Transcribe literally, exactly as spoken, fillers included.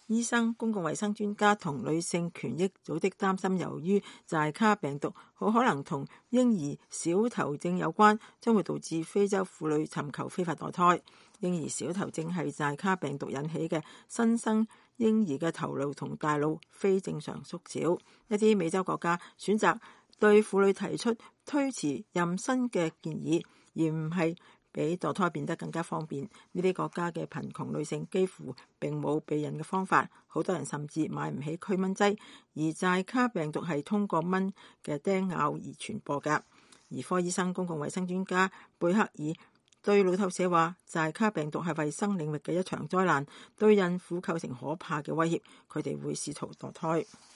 醫生、公共衛生專家同女性權益組織擔心，由於寨卡病毒好可能同嬰兒小頭症有關，將會導致非洲婦女尋求非法墮胎。嬰兒小頭症係寨卡病毒引起嘅新生嬰兒嘅頭顱同大腦非正常縮小。一啲美洲國家選擇對婦女提出推遲妊娠嘅建議，而唔係俾墮胎變得更加方便。呢啲國家嘅貧窮女性幾乎並冇避孕嘅方法，好多人甚至買唔起驅蚊劑。而寨卡病毒係通過蚊嘅叮咬而傳播㗎。兒科醫生、公共衛生專家貝克爾對路透社話，寨卡病毒係衛生領域嘅一場災難，對孕婦構成可怕嘅威脅，佢哋會試圖墮胎。